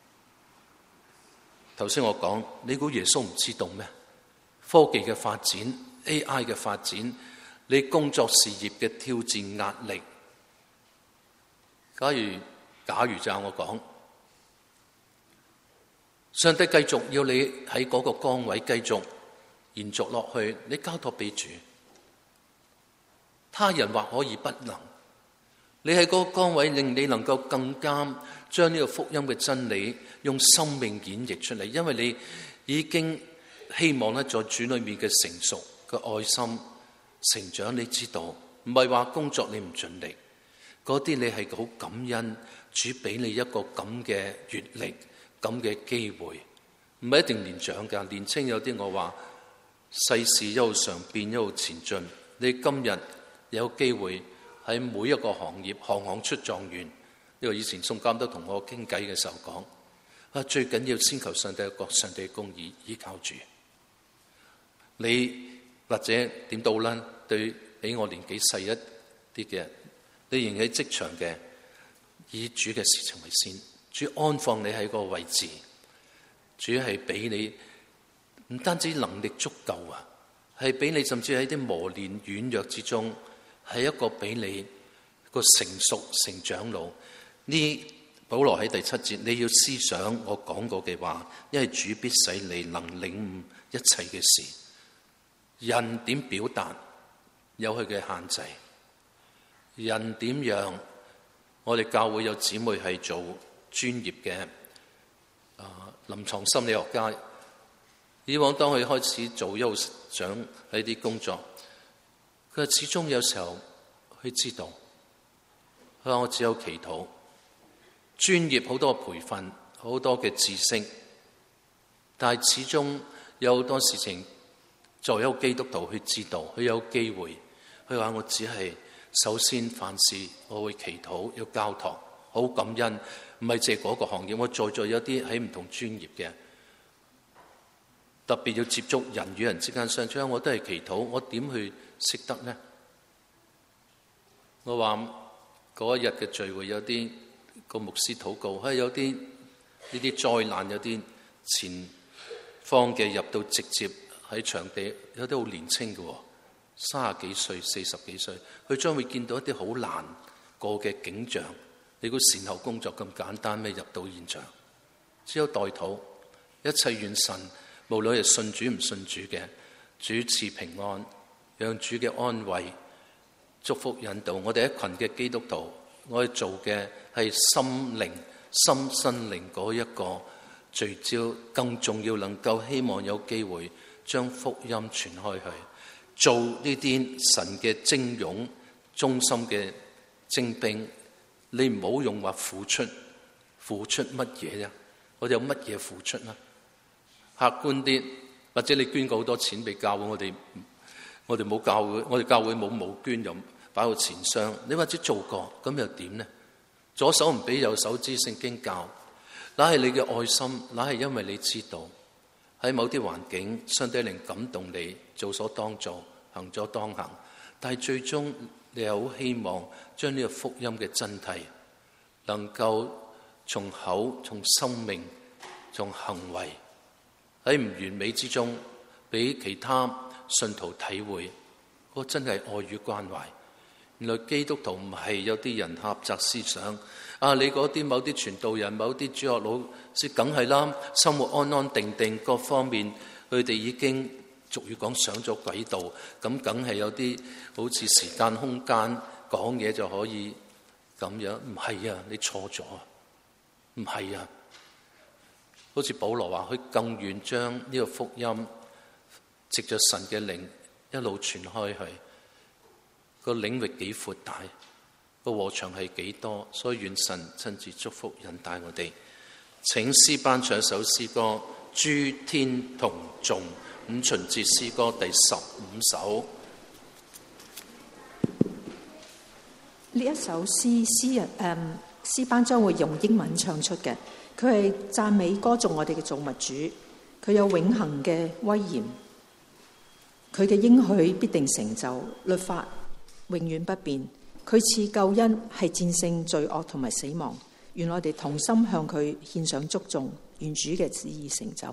頭先我講，你估耶穌唔知道咩？科技嘅發展 ，A I 嘅發展，你工作事業嘅挑戰壓力，假如假如就係我講，上帝繼續要你喺嗰個崗位繼續延續落去，你交託俾主。他人或可以不能，你喺嗰個崗位令你能夠更加將呢個福音嘅真理用生命演繹出嚟，因為你已經希望咧在主裏面嘅成熟嘅愛心成長。你知道唔係話工作你唔盡力，嗰啲你係好感恩主俾你一個咁嘅閱歷咁嘅機會，唔係一定年長㗎，年青有啲我話世事一路常變一路前進，你今日有機會喺每一個行業行行出狀元。呢個以前宋監都同我傾偈嘅時候講，啊最緊要先求上帝嘅國，上帝嘅公義，依靠主。你或者點到啦？對比我年紀細一啲嘅，你仍喺職場嘅，以主嘅事情為先。主安放你喺個位置，主係俾你唔單止能力足夠啊，係俾你甚至喺啲磨練軟弱之中，係一個俾你個成熟成長路。呢保羅喺第七節，你要思想我講過嘅話，因為主必使你能領悟一切嘅事。人點表達有佢嘅限制，人點樣？我哋教會有姊妹係做專業嘅啊臨床心理學家。以往當佢開始做優長喺啲工作，佢始終有時候佢知道，佢話我只有祈禱。專業好多培訓，好多嘅知識，但係始終有好多事情，作為一個基督徒去知道，佢有機會，佢話我只係首先凡事我會祈禱，要交託，好感恩，唔係借嗰個行業，我在座有啲喺唔同專業嘅，特別要接觸人與人之間相處，我都係祈禱，我點去識得呢？我話嗰一日嘅聚會有啲。個牧師禱告，係有啲呢啲災難，有啲前方嘅入到直接喺場地，有啲好年輕嘅，三十幾歲、四十幾歲，佢將會見到一啲好難過嘅景象。你估善後工作咁簡單咩？入到現場，只有代禱，一切願神，無論係信主唔信主嘅，主賜平安，讓主嘅安慰、祝福引導。我哋一群嘅基督徒。我哋做嘅係心靈、心身靈嗰一個聚焦，更重要能夠希望有機會將福音傳開去，做呢啲神嘅精勇、忠心嘅精兵。你唔好用話付出，付出乜嘢呀？我哋有乜嘢付出啊？客觀啲，或者你捐過好多錢俾教會，我哋我哋冇教會，我哋教會冇冇捐又。擺到前箱，你或者做過，咁又點呢？左手唔俾右手知聖經教，那係你嘅愛心，那係因為你知道喺某啲環境，上帝靈感動你做所當做，行咗當行，但係最終你又好希望將呢個福音嘅真諦能夠從口、從生命、從行為喺唔完美之中，俾其他信徒體會，嗰真係愛與關懷。原來基督徒唔係有啲人狹窄思想啊！你嗰啲某啲傳道人、某啲主學老師，梗係啦，生活安安定定，各方面佢哋已經俗語講上咗軌道，咁梗係有啲好似時間空間講嘢就可以咁樣。唔係啊，你錯咗啊！唔係啊，好似保羅話，佢更願將呢個福音藉着神嘅靈一路傳開去，個領域幾闊大，個禾場係幾多，所以願神親自祝福引帶我哋。請詩班唱一首詩歌《諸天同頌》，五旬節詩歌第十五首。 呢一首詩詩人誒詩班將會用英文唱出嘅，佢係讚美歌頌我哋嘅造物主，佢有永恆嘅威嚴，佢嘅應許必定成就，律法永遠不變，佢賜救恩係戰勝罪惡同埋死亡。願我哋同心向佢獻上祝頌，願主嘅旨意成就。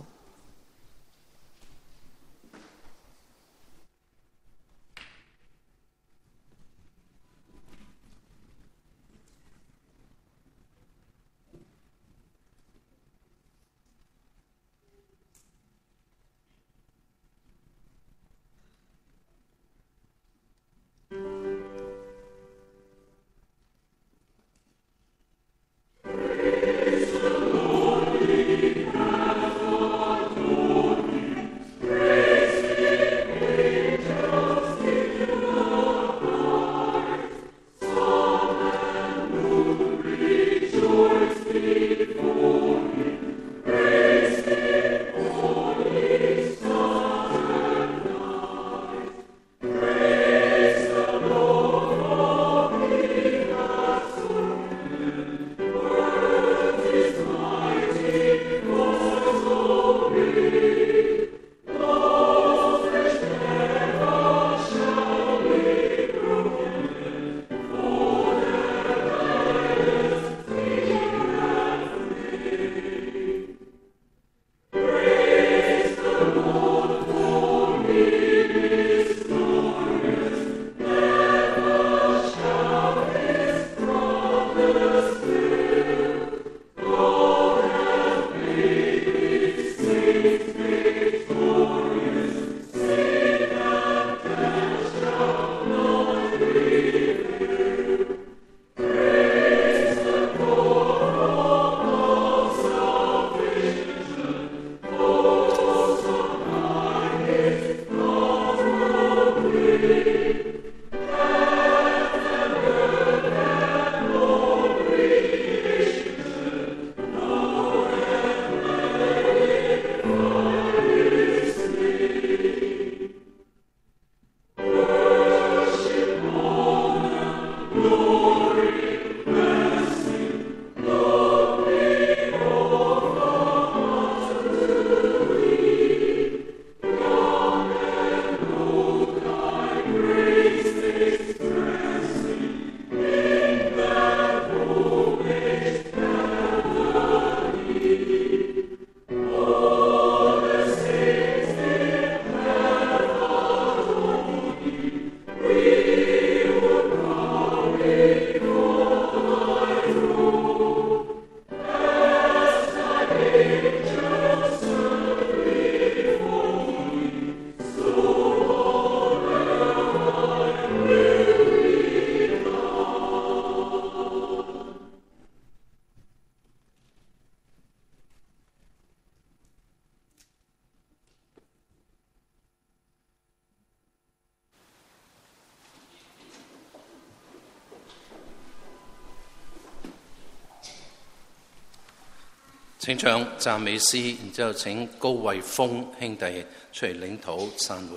請唱讚美詩，然之後請高慧峰兄弟出嚟領禱散會。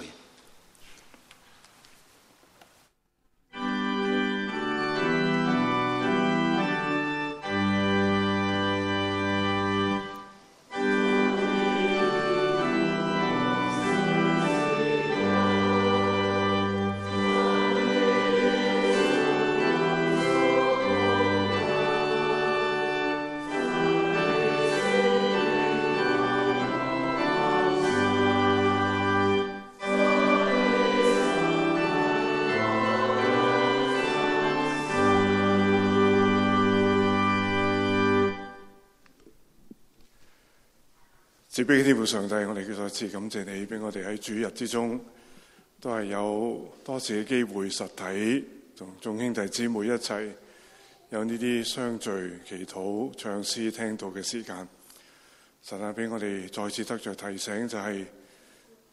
賜俾天父上帝，我哋再次感謝你，俾我哋喺主日之中都係有多次嘅機會，實體同眾兄弟姊妹一齊有呢啲相聚、祈禱、唱詩、聽道嘅時間。神啊，俾我哋再次得着提醒，就係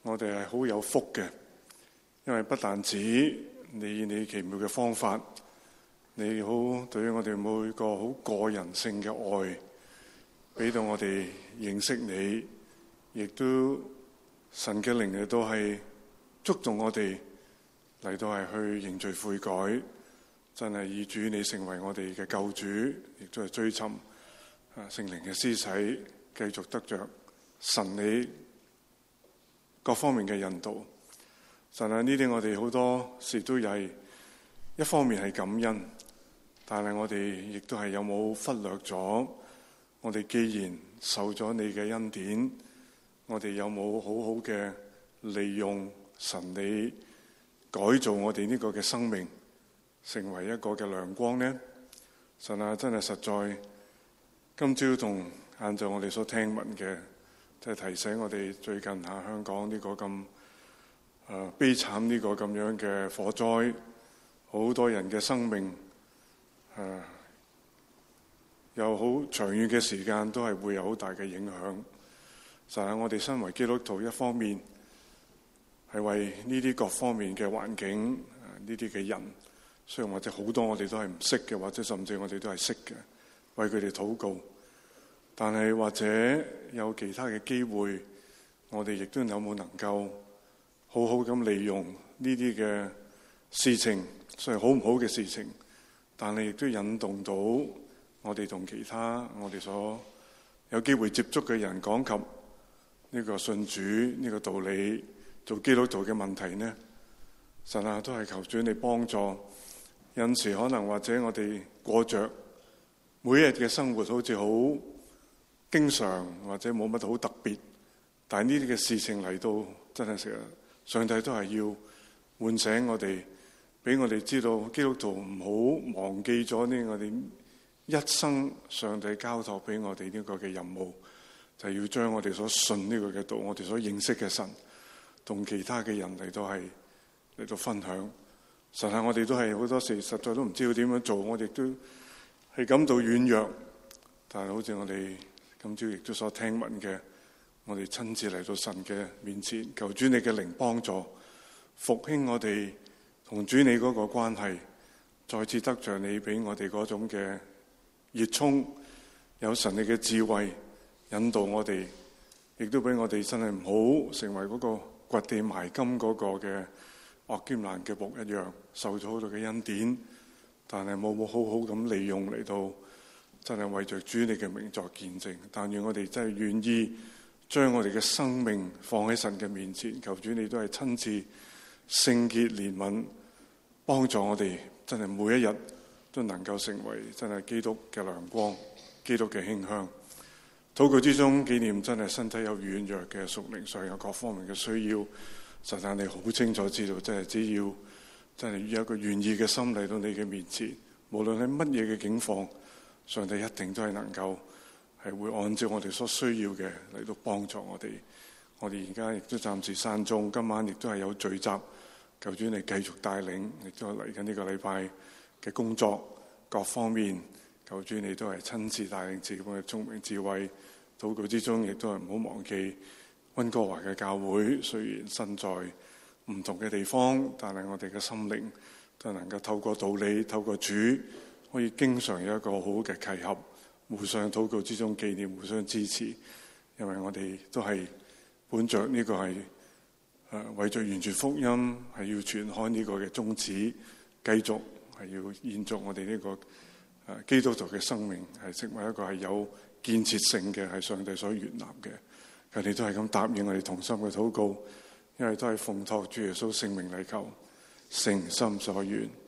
我哋係好有福嘅，因為不但止你以你奇妙嘅方法，你好對於我哋每個好個人性嘅愛，俾到我哋認識你，亦都神嘅靈亦都係觸動我哋嚟到係去認罪悔改，真係以主你成為我哋嘅救主，亦都係追尋啊聖靈嘅施洗，繼續得着神你各方面嘅引導。神啊，呢啲我哋好多時都係一方面係感恩，但係我哋亦都係有冇忽略咗？我哋既然受咗你嘅恩典，我哋有冇好好嘅利用神你改造我哋呢個嘅生命，成為一個嘅亮光呢？神啊，真係實在今朝同晏晝我哋所聽聞嘅，即係提醒我哋最近下香港呢個咁誒悲慘呢個咁樣嘅火災，好多人嘅生命誒有好長遠嘅時間都係會有好大嘅影響。神啊，我哋身為基督徒，一方面係為呢啲各方面嘅環境、呢啲嘅人，雖然或者好多我哋都係唔識嘅，或者甚至我哋都係識嘅，為佢哋禱告。但係或者有其他嘅機會，我哋亦都有冇能夠好好咁利用呢啲嘅事情，雖然好唔好嘅事情，但係亦都引動到我哋同其他我哋所有機會接觸嘅人講及呢個信主呢個道理，做基督徒嘅問題呢？神啊，都係求主你幫助。有時可能或者我哋過着每日嘅生活好似好經常或者冇乜好特別，但係呢啲嘅事情嚟到真係成日，上帝都係要喚醒我哋，俾我哋知道基督徒唔好忘記咗呢我哋一生上帝交託俾我哋呢個嘅任務，就係要將我哋所信呢個嘅道，我哋所認識嘅神，同其他嘅人嚟到係嚟到分享。實際我哋都係好多時實在都唔知道點樣做，我哋都係感到軟弱。但係好似我哋今朝亦都所聽聞嘅，我哋親自嚟到神嘅面前，求主你嘅靈幫助復興我哋同主你嗰個關係，再次得着你俾我哋嗰種嘅熱衷，有神你嘅智慧引導我哋，亦都俾我哋真係唔好成為嗰個掘地埋金嗰個嘅惡劍蘭嘅僕一樣，受咗好多嘅恩典，但係冇冇好好咁利用嚟到真係為着主你嘅名作見證。但願我哋真係願意將我哋嘅生命放喺神嘅面前，求主你都係親自聖潔憐憫，幫助我哋真係每一日都能夠成為真係基督嘅亮光，基督嘅馨香。禱告之中紀念真係身體有軟弱嘅屬靈上有各方面嘅需要，實在你好清楚知道，真係只要真係有一個願意嘅心嚟到你嘅面前，無論係乜嘢嘅境況，上帝一定都係能夠係會按照我哋所需要嘅嚟到幫助我哋。我哋而家亦都暫時散眾，今晚亦都係有聚集，求主你繼續帶領，亦都係嚟緊呢個禮拜嘅工作各方面，求主你都係親自帶領自己嘅聰明智慧。禱告之中亦都係唔好忘記溫哥華嘅教會，雖然身在唔同嘅地方，但係我哋嘅心靈都能夠透過道理，透過主，可以經常有一個好好嘅契合，互相禱告之中紀念，互相支持。因為我哋都係本着呢個係誒為咗完全福音，係要傳開呢個嘅宗旨，繼續係要延續我哋呢個誒基督徒嘅生命，係成為一個係有建設性嘅，係上帝所悅納嘅。佢哋都係咁答應我哋同心嘅禱告，因為都係奉託主耶穌聖名嚟求，誠心所願。